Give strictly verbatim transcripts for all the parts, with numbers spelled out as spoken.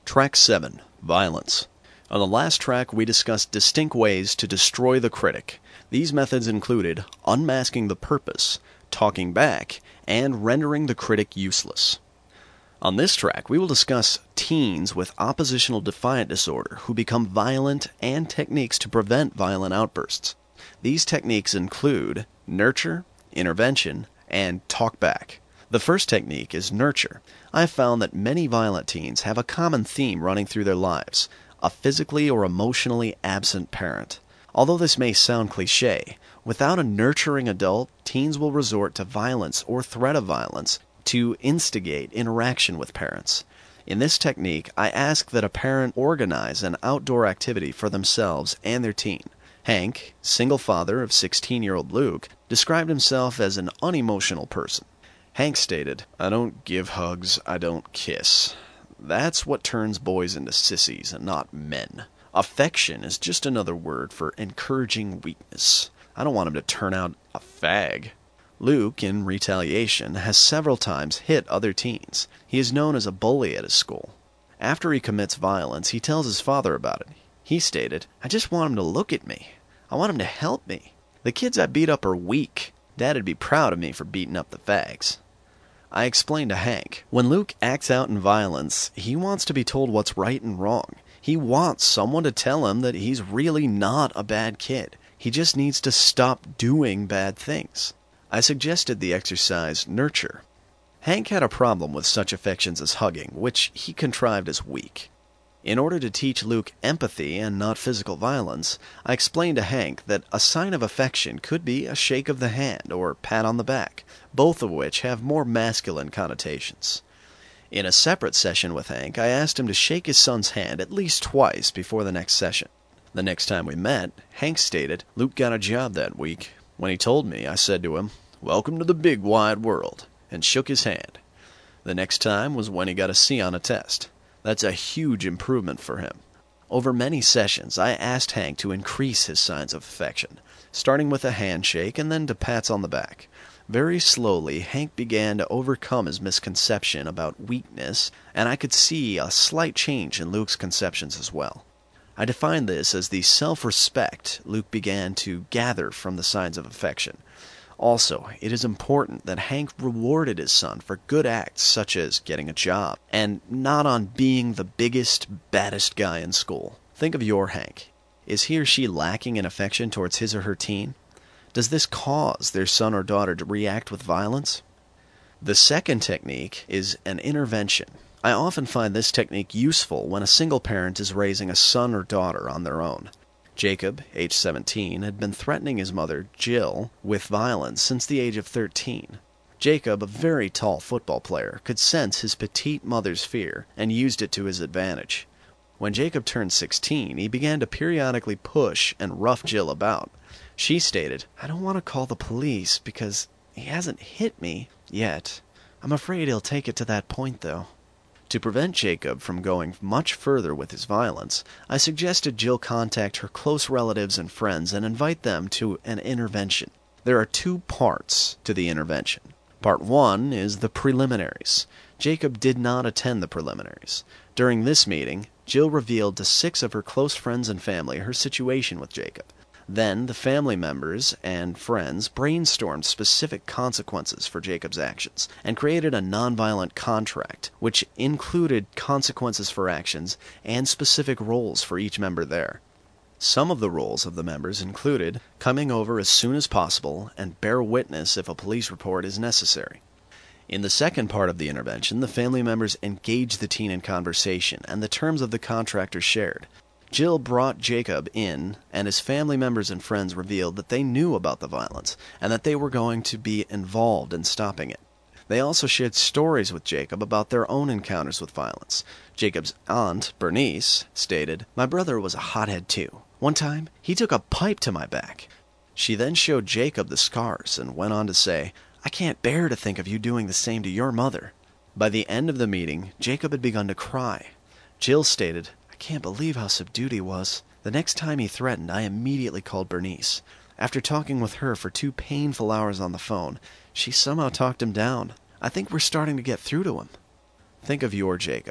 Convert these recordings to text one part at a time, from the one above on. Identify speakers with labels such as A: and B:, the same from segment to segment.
A: Track seven, Violence. On the last track, we discussed distinct ways to destroy the critic. These methods included unmasking the purpose, talking back, and rendering the critic useless. On this track, we will discuss teens with oppositional defiant disorder who become violent and techniques to prevent violent outbursts. These techniques include nurture, intervention, and talk back. The first technique is nurture. I have found that many violent teens have a common theme running through their lives: a physically or emotionally absent parent. Although this may sound cliché, without a nurturing adult, teens will resort to violence or threat of violence to instigate interaction with parents. In this technique, I ask that a parent organize an outdoor activity for themselves and their teen. Hank, single father of sixteen-year-old Luke, described himself as an unemotional person. Hank stated, "I don't give hugs, I don't kiss. That's what turns boys into sissies and not men. Affection is just another word for encouraging weakness. I don't want him to turn out a fag." Luke, in retaliation, has several times hit other teens. He is known as a bully at his school. After he commits violence, he tells his father about it. He stated, "I just want him to look at me. I want him to help me. The kids I beat up are weak. Dad'd be proud of me for beating up the fags." I explained to Hank, when Luke acts out in violence, he wants to be told what's right and wrong. He wants someone to tell him that he's really not a bad kid. He just needs to stop doing bad things. I suggested the exercise nurture. Hank had a problem with such affections as hugging, which he contrived as weak. In order to teach Luke empathy and not physical violence, I explained to Hank that a sign of affection could be a shake of the hand or pat on the back, both of which have more masculine connotations. In a separate session with Hank, I asked him to shake his son's hand at least twice before the next session. The next time we met, Hank stated Luke got a job that week. When he told me, I said to him, "Welcome to the big wide world," and shook his hand. The next time was when he got a C on a test. That's a huge improvement for him. Over many sessions, I asked Hank to increase his signs of affection, starting with a handshake and then to pats on the back. Very slowly, Hank began to overcome his misconception about weakness, and I could see a slight change in Luke's conceptions as well. I defined this as the self-respect Luke began to gather from the signs of affection. Also, it is important that Hank rewarded his son for good acts such as getting a job, and not on being the biggest, baddest guy in school. Think of your Hank. Is he or she lacking in affection towards his or her teen? Does this cause their son or daughter to react with violence? The second technique is an intervention. I often find this technique useful when a single parent is raising a son or daughter on their own. Jacob, age seventeen, had been threatening his mother, Jill, with violence since the age of thirteen. Jacob, a very tall football player, could sense his petite mother's fear and used it to his advantage. When Jacob turned sixteen, he began to periodically push and rough Jill about. She stated, "I don't want to call the police because he hasn't hit me yet. I'm afraid he'll take it to that point, though." To prevent Jacob from going much further with his violence, I suggested Jill contact her close relatives and friends and invite them to an intervention. There are two parts to the intervention. Part one is the preliminaries. Jacob did not attend the preliminaries. During this meeting, Jill revealed to six of her close friends and family her situation with Jacob. Then the family members and friends brainstormed specific consequences for Jacob's actions and created a nonviolent contract, which included consequences for actions and specific roles for each member there. Some of the roles of the members included coming over as soon as possible and bear witness if a police report is necessary. In the second part of the intervention, the family members engaged the teen in conversation and the terms of the contract are shared. Jill brought Jacob in, and his family members and friends revealed that they knew about the violence and that they were going to be involved in stopping it. They also shared stories with Jacob about their own encounters with violence. Jacob's aunt, Bernice, stated, "My brother was a hothead too. One time, he took a pipe to my back." She then showed Jacob the scars and went on to say, "I can't bear to think of you doing the same to your mother." By the end of the meeting, Jacob had begun to cry. Jill stated, "I can't believe how subdued he was. The next time he threatened, I immediately called Bernice. After talking with her for two painful hours on the phone, she somehow talked him down. I think we're starting to get through to him." Think of your Jacob.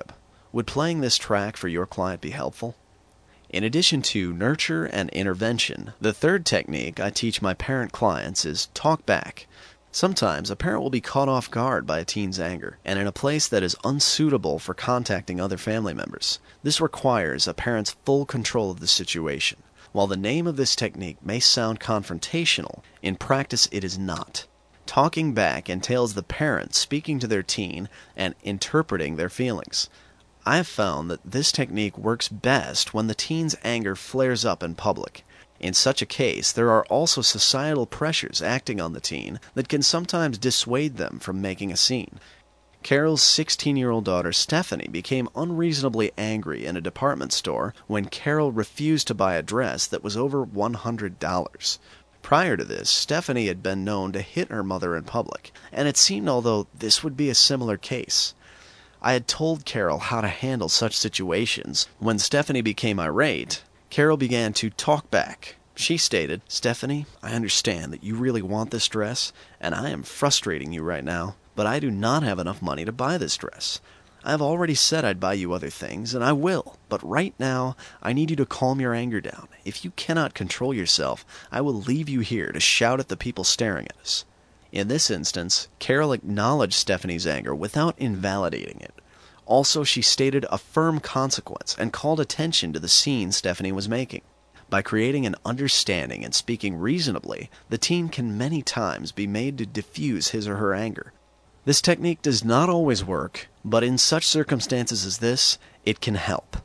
A: Would playing this track for your client be helpful? In addition to nurture and intervention, the third technique I teach my parent clients is talk back. Sometimes a parent will be caught off guard by a teen's anger and in a place that is unsuitable for contacting other family members. This requires a parent's full control of the situation. While the name of this technique may sound confrontational, in practice it is not. Talking back entails the parent speaking to their teen and interpreting their feelings. I have found that this technique works best when the teen's anger flares up in public. In such a case, there are also societal pressures acting on the teen that can sometimes dissuade them from making a scene. Carol's sixteen-year-old daughter Stephanie became unreasonably angry in a department store when Carol refused to buy a dress that was over one hundred dollars. Prior to this, Stephanie had been known to hit her mother in public, and it seemed although this would be a similar case. I had told Carol how to handle such situations. When Stephanie became irate, Carol began to talk back. She stated, "Stephanie, I understand that you really want this dress, and I am frustrating you right now, but I do not have enough money to buy this dress. I have already said I'd buy you other things, and I will, but right now I need you to calm your anger down. If you cannot control yourself, I will leave you here to shout at the people staring at us." In this instance, Carol acknowledged Stephanie's anger without invalidating it. Also, she stated a firm consequence and called attention to the scene Stephanie was making. By creating an understanding and speaking reasonably, the teen can many times be made to diffuse his or her anger. This technique does not always work, but in such circumstances as this, it can help.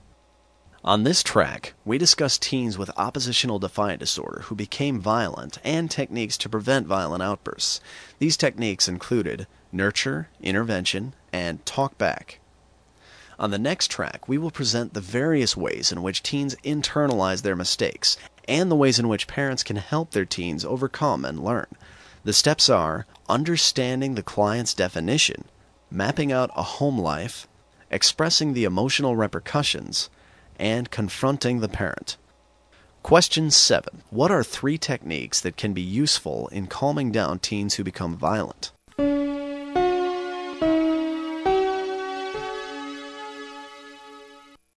A: On this track, we discuss teens with oppositional defiant disorder who became violent and techniques to prevent violent outbursts. These techniques included nurture, intervention, and talk back. On the next track, we will present the various ways in which teens internalize their mistakes and the ways in which parents can help their teens overcome and learn. The steps are understanding the client's definition, mapping out a home life, expressing the emotional repercussions, and confronting the parent. Question seven. What are three techniques that can be useful in calming down teens who become violent?